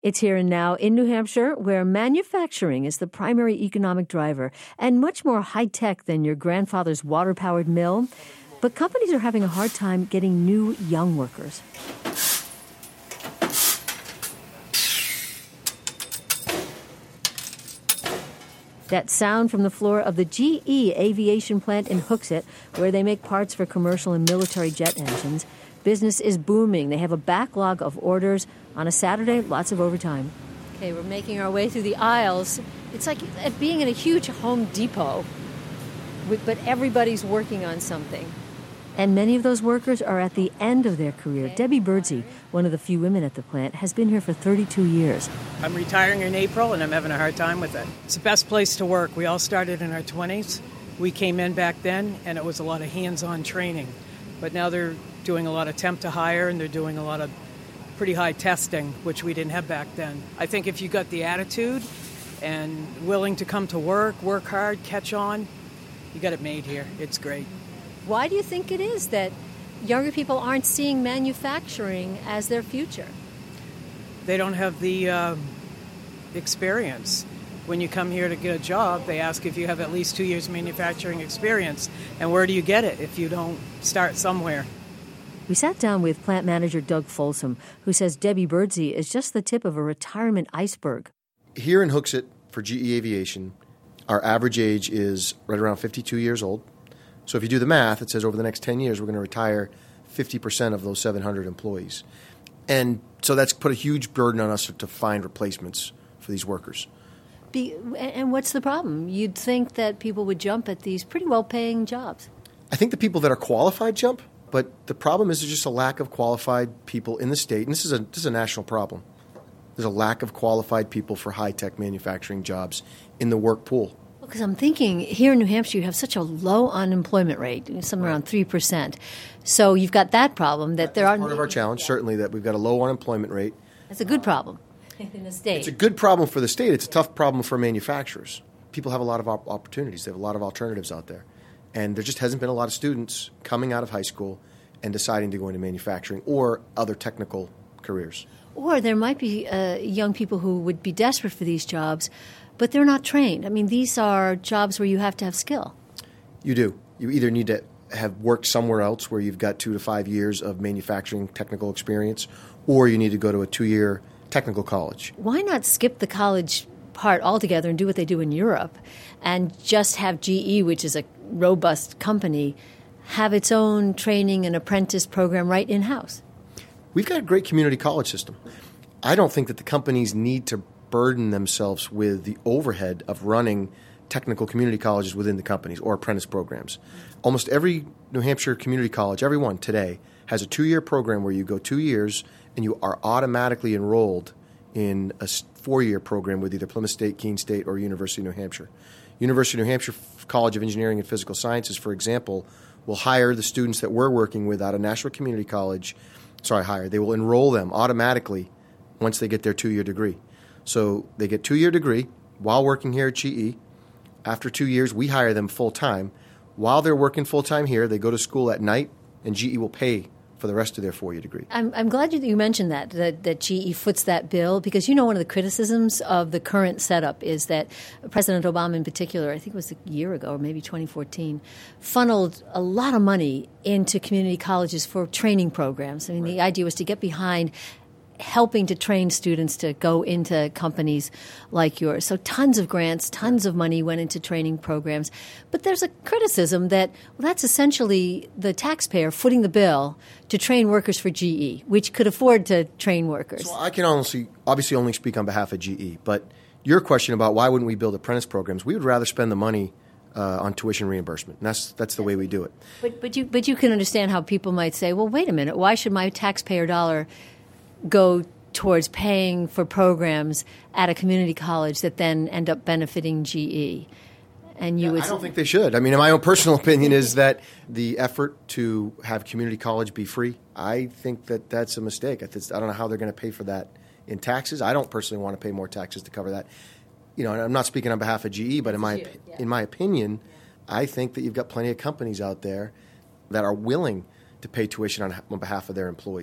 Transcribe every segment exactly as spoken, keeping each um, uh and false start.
It's Here and Now in New Hampshire, where manufacturing is the primary economic driver and much more high-tech than your grandfather's water-powered mill. But companies are having a hard time getting new young workers. That sound from the floor of the G E Aviation plant in Hooksett, where they make parts for commercial and military jet engines. Business is booming. They have a backlog of orders. On a Saturday, lots of overtime. Okay, we're making our way through the aisles. It's like being in a huge Home Depot, but everybody's working on something. And many of those workers are at the end of their career. Debbie Birdsey, one of the few women at the plant, has been here for thirty-two years. I'm retiring in April, and I'm having a hard time with it. It's the best place to work. We all started in our twenties. We came in back then, and it was a lot of hands-on training. But now they're doing a lot of temp to hire, and they're doing a lot of pretty high testing, which we didn't have back then. I think if you got the attitude and willing to come to work, work hard, catch on, you got it made here. It's great. Why do you think it is that younger people aren't seeing manufacturing as their future? They don't have the uh, experience. When you come here to get a job, they ask if you have at least two years manufacturing experience. And where do you get it if you don't start somewhere? We sat down with plant manager Doug Folsom, who says Debbie Birdsey is just the tip of a retirement iceberg. Here in Hooksett for G E Aviation, our average age is right around fifty-two years old. So if you do the math, it says over the next ten years, we're going to retire fifty percent of those seven hundred employees. And so that's put a huge burden on us to find replacements for these workers. Be, and what's the problem? You'd think that people would jump at these pretty well-paying jobs. I think the people that are qualified jump, but the problem is there's just a lack of qualified people in the state, and this is a this is a national problem. There's a lack of qualified people for high-tech manufacturing jobs in the work pool. Because I'm thinking, here in New Hampshire, you have such a low unemployment rate, somewhere right. around three percent. So you've got that problem that, that there are... part of our challenge, certainly, that we've got a low unemployment rate. That's a good problem in the state. It's a good problem for the state. It's a tough problem for manufacturers. People have a lot of op- opportunities. They have a lot of alternatives out there. And there just hasn't been a lot of students coming out of high school and deciding to go into manufacturing or other technical careers. Or there might be uh, young people who would be desperate for these jobs, but they're not trained. I mean, these are jobs where you have to have skill. You do. You either need to have worked somewhere else where you've got two to five years of manufacturing technical experience, or you need to go to a two-year technical college. Why not skip the college part altogether and do what they do in Europe and just have G E, which is a robust company, have its own training and apprentice program right in-house? We've got a great community college system. I don't think that the companies need to burden themselves with the overhead of running technical community colleges within the companies or apprentice programs. Almost every New Hampshire community college, every one today, has a two-year program where you go two years and you are automatically enrolled in a four-year program with either Plymouth State, Keene State, or University of New Hampshire. University of New Hampshire College of Engineering and Physical Sciences, for example, will hire the students that we're working with out of Nashua Community College. Sorry, hire. They will enroll them automatically once they get their two-year degree. So they get two-year degree while working here at G E. After two years, we hire them full-time. While they're working full-time here, they go to school at night, and G E will pay for the rest of their four-year degree. I'm, I'm glad you, you mentioned that, that, that G E foots that bill, because you know one of the criticisms of the current setup is that President Obama in particular, I think it was a year ago or maybe twenty fourteen, funneled a lot of money into community colleges for training programs. I mean, right. The idea was to get behind helping to train students to go into companies like yours. So tons of grants, tons of money went into training programs. But there's a criticism that, well, that's essentially the taxpayer footing the bill to train workers for G E, which could afford to train workers. So I can honestly, obviously only speak on behalf of G E, but your question about why wouldn't we build apprentice programs, we would rather spend the money uh, on tuition reimbursement. And that's that's the way we do it. But, but, you, but you can understand how people might say, well, wait a minute, why should my taxpayer dollar go towards paying for programs at a community college that then end up benefiting G E? And you yeah, would I don't think they should. I mean, my own personal opinion is that the effort to have community college be free, I think that that's a mistake. I, th- I don't know how they're going to pay for that in taxes. I don't personally want to pay more taxes to cover that. You know, and I'm not speaking on behalf of G E, but in my, yeah. in my opinion, I think that you've got plenty of companies out there that are willing to pay tuition on, on behalf of their employees.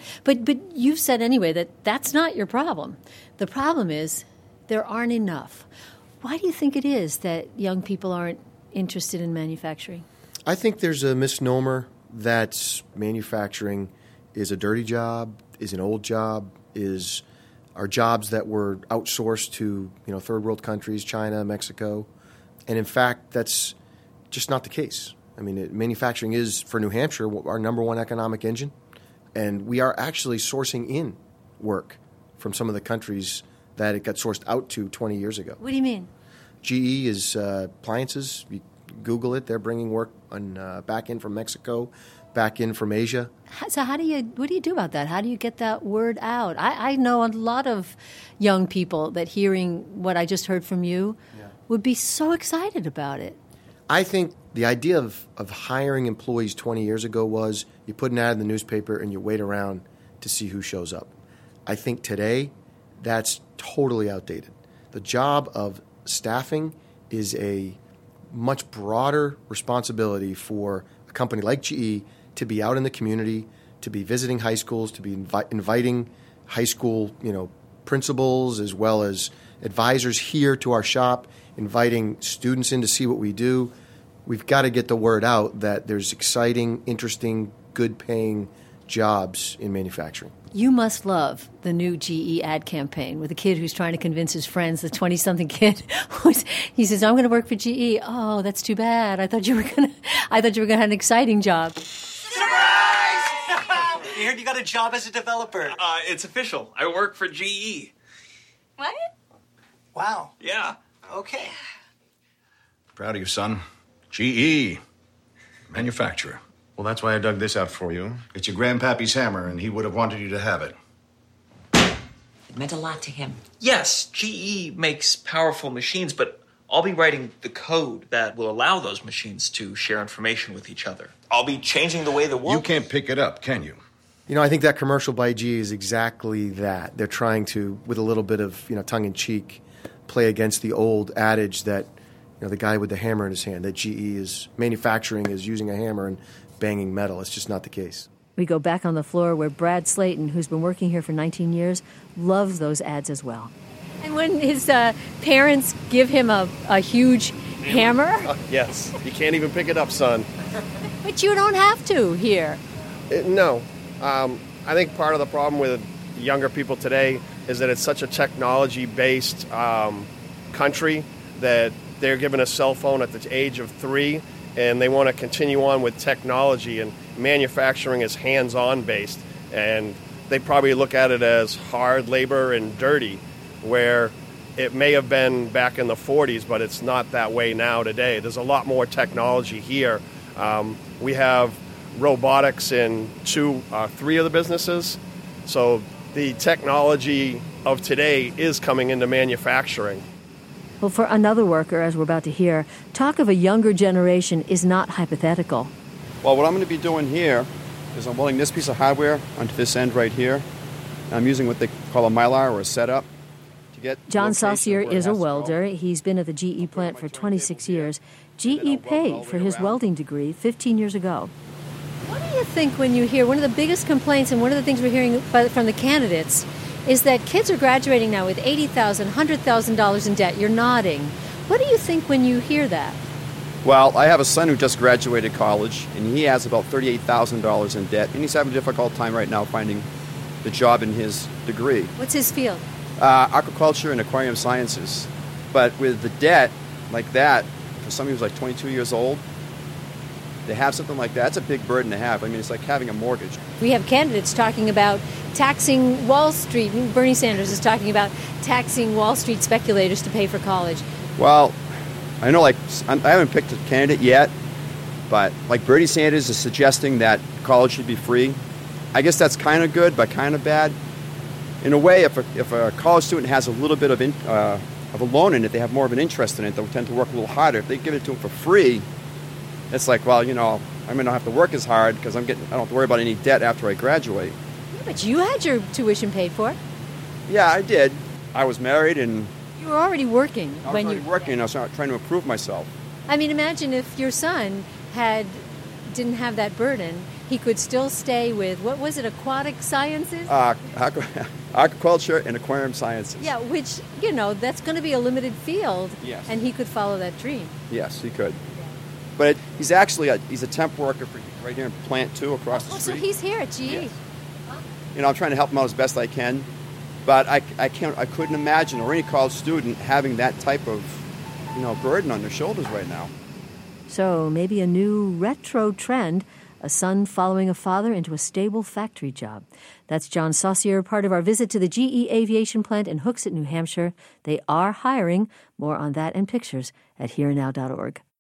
But but you've said anyway that that's not your problem. The problem is there aren't enough. Why do you think it is that young people aren't interested in manufacturing? I think there's a misnomer that manufacturing is a dirty job, is an old job, is are jobs that were outsourced to, you know, third world countries, China, Mexico. And in fact, that's just not the case. I mean, it, manufacturing is, for New Hampshire, our number one economic engine. And we are actually sourcing in work from some of the countries that it got sourced out to twenty years ago. What do you mean? G E is uh, appliances. You Google it. They're bringing work on, uh, back in from Mexico, back in from Asia. So how do you, what do you do about that? How do you get that word out? I, I know a lot of young people that hearing what I just heard from you yeah. would be so excited about it. I think the idea of, of hiring employees twenty years ago was you put an ad in the newspaper and you wait around to see who shows up. I think today that's totally outdated. The job of staffing is a much broader responsibility for a company like G E to be out in the community, to be visiting high schools, to be invi- inviting high school, you know, principals as well as advisors here to our shop, inviting students in to see what we do. We've got to get the word out that there's exciting, interesting, good-paying jobs in manufacturing. You must love the new G E ad campaign with a kid who's trying to convince his friends, the twenty-something kid. Who's, he says, "I'm going to work for G E." Oh, that's too bad. I thought you were going to. I thought you were going to have an exciting job. Surprise! I heard you got a job as a developer. Uh, it's official. I work for G E. What? Wow. Yeah. Okay. Proud of you, son. G E, manufacturer. Well, that's why I dug this out for you. It's your grandpappy's hammer, and he would have wanted you to have it. It meant a lot to him. Yes, G E makes powerful machines, but I'll be writing the code that will allow those machines to share information with each other. I'll be changing the way the world... You can't pick it up, can you? You know, I think that commercial by G E is exactly that. They're trying to, with a little bit of, you know, tongue-in-cheek, play against the old adage that, you know, the guy with the hammer in his hand, that G E is manufacturing is using a hammer and banging metal. It's just not the case. We go back on the floor where Brad Slayton, who's been working here for nineteen years, loves those ads as well. And when his uh, parents give him a, a huge hammer? Uh, yes. You can't even pick it up, son. But you don't have to here. Uh, no. Um, I think part of the problem with younger people today is that it's such a technology-based um, country that they're given a cell phone at the age of three, and they want to continue on with technology, and manufacturing is hands-on based, and they probably look at it as hard labor and dirty, where it may have been back in the forties, but it's not that way now today. There's a lot more technology here. Um, we have robotics in two, uh, three of the businesses, so the technology of today is coming into manufacturing. Well, for another worker, as we're about to hear, talk of a younger generation is not hypothetical. Well, what I'm going to be doing here is I'm welding this piece of hardware onto this end right here. I'm using what they call a mylar or a setup to get... John Saucier is a welder. He's been at the G E plant for twenty-six years. G E paid for his welding degree fifteen years ago. What do you think when you hear one of the biggest complaints, and one of the things we're hearing by, from the candidates, is that kids are graduating now with eighty thousand dollars, one hundred thousand dollars in debt? You're nodding. What do you think when you hear that? Well, I have a son who just graduated college, and he has about thirty-eight thousand dollars in debt, and he's having a difficult time right now finding the job in his degree. What's his field? Uh, aquaculture and aquarium sciences. But with the debt like that, for somebody who's like twenty-two years old, to have something like that, it's a big burden to have. I mean, it's like having a mortgage. We have candidates talking about taxing Wall Street. Bernie Sanders is talking about taxing Wall Street speculators to pay for college. Well, I know, like, I haven't picked a candidate yet, but like Bernie Sanders is suggesting that college should be free. I guess that's kind of good, but kind of bad. In a way, if a, if a college student has a little bit of in, uh, of a loan in it, they have more of an interest in it. They'll tend to work a little harder. If they give it to them for free, it's like, well, you know, I may not have to work as hard because I'm getting, I don't have to worry about any debt after I graduate. Yeah, but you had your tuition paid for. Yeah, I did. I was married and... You were already working. I was when already you... working. I was trying to improve myself. I mean, imagine if your son had didn't have that burden. he could still stay with, what was it, aquatic sciences? Uh, aqu- aquaculture and aquarium sciences. Yeah, which, you know, that's going to be a limited field. Yes. And he could follow that dream. Yes, he could. But it, he's actually a, he's a temp worker for, right here in Plant two across Oh, the so street. he's here at G E. Yes. You know, I'm trying to help him out as best I can, but I, I can't I couldn't imagine or any college student having that type of, you know, burden on their shoulders right now. So maybe a new retro trend, a son following a father into a stable factory job. That's John Saucier, part of our visit to the G E Aviation plant in Hooksett, New Hampshire. They are hiring. More on that and pictures at here and now dot org.